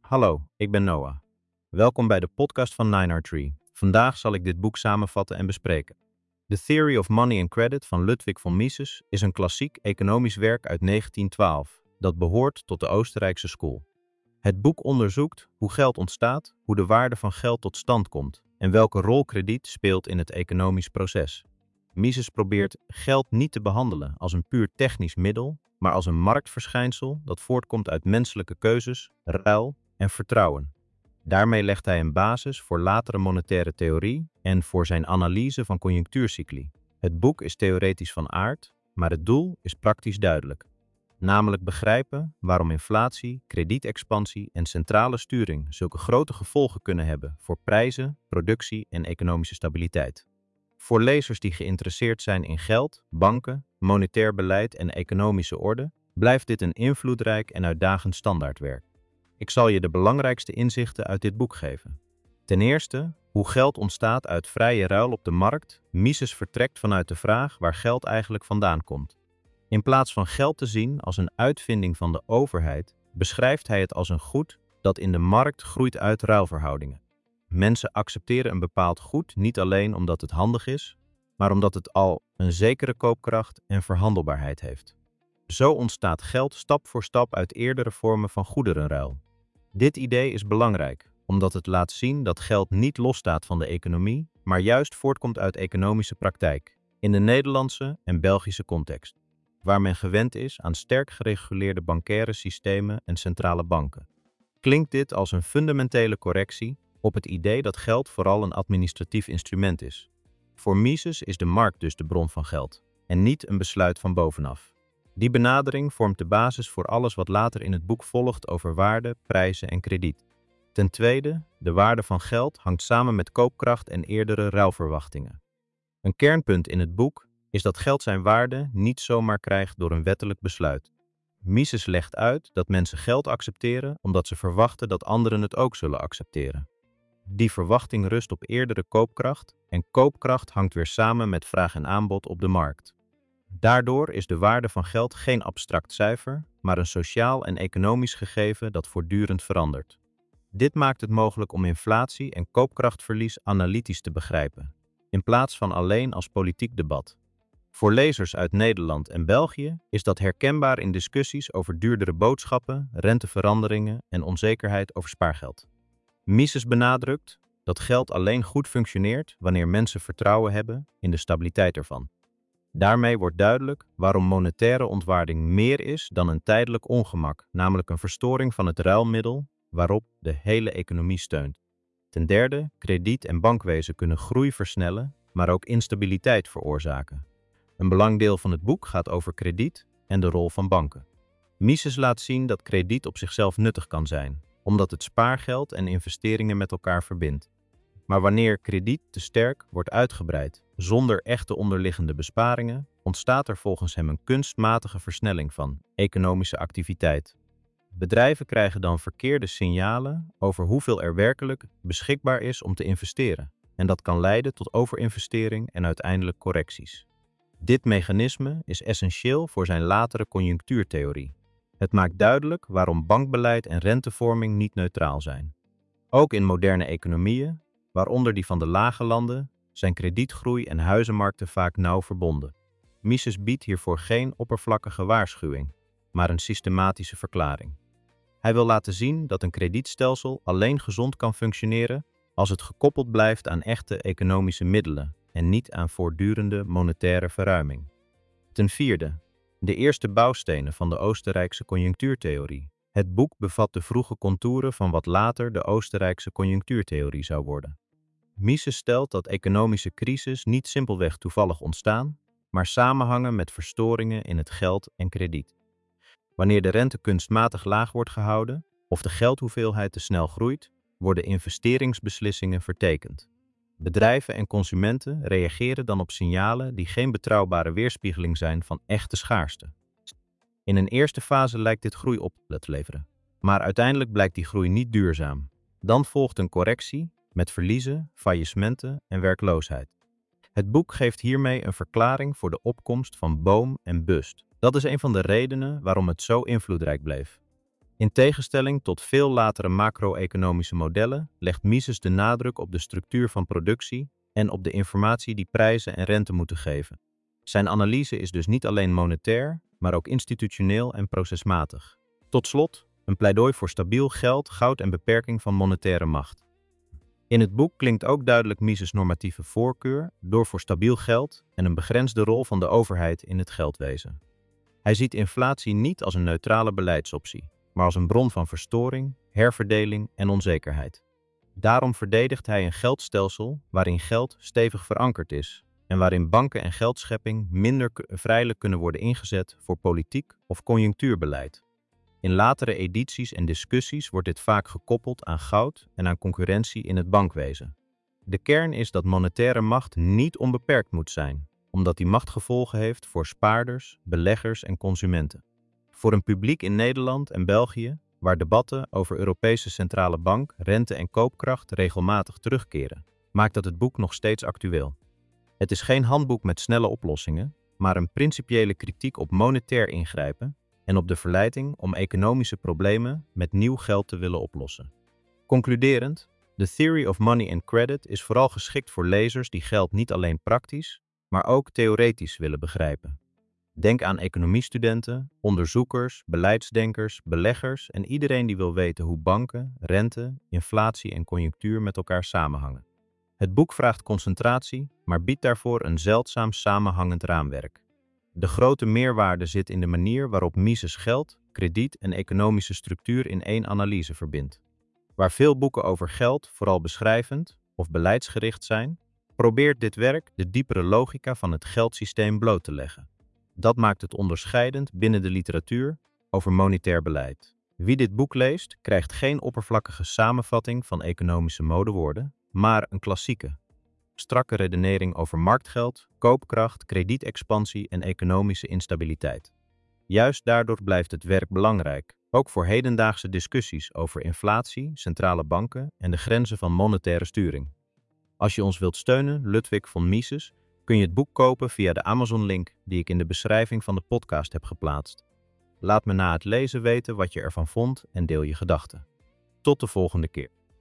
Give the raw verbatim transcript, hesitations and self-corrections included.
Hallo, ik ben Noah. Welkom bij de podcast van nine R Tree. Vandaag zal ik dit boek samenvatten en bespreken. The Theory of Money and Credit van Ludwig von Mises is een klassiek economisch werk uit negentien twaalf, dat behoort tot de Oostenrijkse school. Het boek onderzoekt hoe geld ontstaat, hoe de waarde van geld tot stand komt en welke rol krediet speelt in het economisch proces. Mises probeert geld niet te behandelen als een puur technisch middel, maar als een marktverschijnsel dat voortkomt uit menselijke keuzes, ruil en vertrouwen. Daarmee legt hij een basis voor latere monetaire theorie en voor zijn analyse van conjunctuurcycli. Het boek is theoretisch van aard, maar het doel is praktisch duidelijk. Namelijk begrijpen waarom inflatie, kredietexpansie en centrale sturing zulke grote gevolgen kunnen hebben voor prijzen, productie en economische stabiliteit. Voor lezers die geïnteresseerd zijn in geld, banken, monetair beleid en economische orde, blijft dit een invloedrijk en uitdagend standaardwerk. Ik zal je de belangrijkste inzichten uit dit boek geven. Ten eerste, hoe geld ontstaat uit vrije ruil op de markt. Mises vertrekt vanuit de vraag waar geld eigenlijk vandaan komt. In plaats van geld te zien als een uitvinding van de overheid, beschrijft hij het als een goed dat in de markt groeit uit ruilverhoudingen. Mensen accepteren een bepaald goed niet alleen omdat het handig is, maar omdat het al een zekere koopkracht en verhandelbaarheid heeft. Zo ontstaat geld stap voor stap uit eerdere vormen van goederenruil. Dit idee is belangrijk, omdat het laat zien dat geld niet losstaat van de economie, maar juist voortkomt uit economische praktijk, in de Nederlandse en Belgische context, waar men gewend is aan sterk gereguleerde bancaire systemen en centrale banken. Klinkt dit als een fundamentele correctie op het idee dat geld vooral een administratief instrument is. Voor Mises is de markt dus de bron van geld, en niet een besluit van bovenaf. Die benadering vormt de basis voor alles wat later in het boek volgt over waarde, prijzen en krediet. Ten tweede, de waarde van geld hangt samen met koopkracht en eerdere ruilverwachtingen. Een kernpunt in het boek is dat geld zijn waarde niet zomaar krijgt door een wettelijk besluit. Mises legt uit dat mensen geld accepteren omdat ze verwachten dat anderen het ook zullen accepteren. Die verwachting rust op eerdere koopkracht en koopkracht hangt weer samen met vraag en aanbod op de markt. Daardoor is de waarde van geld geen abstract cijfer, maar een sociaal en economisch gegeven dat voortdurend verandert. Dit maakt het mogelijk om inflatie en koopkrachtverlies analytisch te begrijpen, in plaats van alleen als politiek debat. Voor lezers uit Nederland en België is dat herkenbaar in discussies over duurdere boodschappen, renteveranderingen en onzekerheid over spaargeld. Mises benadrukt dat geld alleen goed functioneert wanneer mensen vertrouwen hebben in de stabiliteit ervan. Daarmee wordt duidelijk waarom monetaire ontwaarding meer is dan een tijdelijk ongemak, namelijk een verstoring van het ruilmiddel waarop de hele economie steunt. Ten derde, krediet en bankwezen kunnen groei versnellen, maar ook instabiliteit veroorzaken. Een belangrijk deel van het boek gaat over krediet en de rol van banken. Mises laat zien dat krediet op zichzelf nuttig kan zijn, omdat het spaargeld en investeringen met elkaar verbindt. Maar wanneer krediet te sterk wordt uitgebreid, zonder echte onderliggende besparingen, ontstaat er volgens hem een kunstmatige versnelling van economische activiteit. Bedrijven krijgen dan verkeerde signalen over hoeveel er werkelijk beschikbaar is om te investeren, en dat kan leiden tot overinvestering en uiteindelijk correcties. Dit mechanisme is essentieel voor zijn latere conjunctuurtheorie. Het maakt duidelijk waarom bankbeleid en rentevorming niet neutraal zijn. Ook in moderne economieën, waaronder die van de lage landen, zijn kredietgroei en huizenmarkten vaak nauw verbonden. Mises biedt hiervoor geen oppervlakkige waarschuwing, maar een systematische verklaring. Hij wil laten zien dat een kredietstelsel alleen gezond kan functioneren als het gekoppeld blijft aan echte economische middelen en niet aan voortdurende monetaire verruiming. Ten vierde, de eerste bouwstenen van de Oostenrijkse conjunctuurtheorie. Het boek bevat de vroege contouren van wat later de Oostenrijkse conjunctuurtheorie zou worden. Mises stelt dat economische crises niet simpelweg toevallig ontstaan, maar samenhangen met verstoringen in het geld en krediet. Wanneer de rente kunstmatig laag wordt gehouden of de geldhoeveelheid te snel groeit, worden investeringsbeslissingen vertekend. Bedrijven en consumenten reageren dan op signalen die geen betrouwbare weerspiegeling zijn van echte schaarste. In een eerste fase lijkt dit groei op te leveren, maar uiteindelijk blijkt die groei niet duurzaam. Dan volgt een correctie met verliezen, faillissementen en werkloosheid. Het boek geeft hiermee een verklaring voor de opkomst van boom en bust. Dat is een van de redenen waarom het zo invloedrijk bleef. In tegenstelling tot veel latere macro-economische modellen legt Mises de nadruk op de structuur van productie en op de informatie die prijzen en rente moeten geven. Zijn analyse is dus niet alleen monetair, maar ook institutioneel en procesmatig. Tot slot, een pleidooi voor stabiel geld, goud en beperking van monetaire macht. In het boek klinkt ook duidelijk Mises' normatieve voorkeur door voor stabiel geld en een begrensde rol van de overheid in het geldwezen. Hij ziet inflatie niet als een neutrale beleidsoptie, maar als een bron van verstoring, herverdeling en onzekerheid. Daarom verdedigt hij een geldstelsel waarin geld stevig verankerd is en waarin banken en geldschepping minder vrijelijk kunnen worden ingezet voor politiek of conjunctuurbeleid. In latere edities en discussies wordt dit vaak gekoppeld aan goud en aan concurrentie in het bankwezen. De kern is dat monetaire macht niet onbeperkt moet zijn, omdat die macht gevolgen heeft voor spaarders, beleggers en consumenten. Voor een publiek in Nederland en België, waar debatten over Europese centrale bank, rente en koopkracht regelmatig terugkeren, maakt dat het boek nog steeds actueel. Het is geen handboek met snelle oplossingen, maar een principiële kritiek op monetair ingrijpen en op de verleiding om economische problemen met nieuw geld te willen oplossen. Concluderend, The Theory of Money and Credit is vooral geschikt voor lezers die geld niet alleen praktisch, maar ook theoretisch willen begrijpen. Denk aan economiestudenten, onderzoekers, beleidsdenkers, beleggers en iedereen die wil weten hoe banken, rente, inflatie en conjunctuur met elkaar samenhangen. Het boek vraagt concentratie, maar biedt daarvoor een zeldzaam samenhangend raamwerk. De grote meerwaarde zit in de manier waarop Mises geld, krediet en economische structuur in één analyse verbindt. Waar veel boeken over geld vooral beschrijvend of beleidsgericht zijn, probeert dit werk de diepere logica van het geldsysteem bloot te leggen. Dat maakt het onderscheidend binnen de literatuur over monetair beleid. Wie dit boek leest, krijgt geen oppervlakkige samenvatting van economische modewoorden, maar een klassieke, strakke redenering over marktgeld, koopkracht, kredietexpansie en economische instabiliteit. Juist daardoor blijft het werk belangrijk, ook voor hedendaagse discussies over inflatie, centrale banken en de grenzen van monetaire sturing. Als je ons wilt steunen, Ludwig von Mises, kun je het boek kopen via de Amazon-link die ik in de beschrijving van de podcast heb geplaatst. Laat me na het lezen weten wat je ervan vond en deel je gedachten. Tot de volgende keer.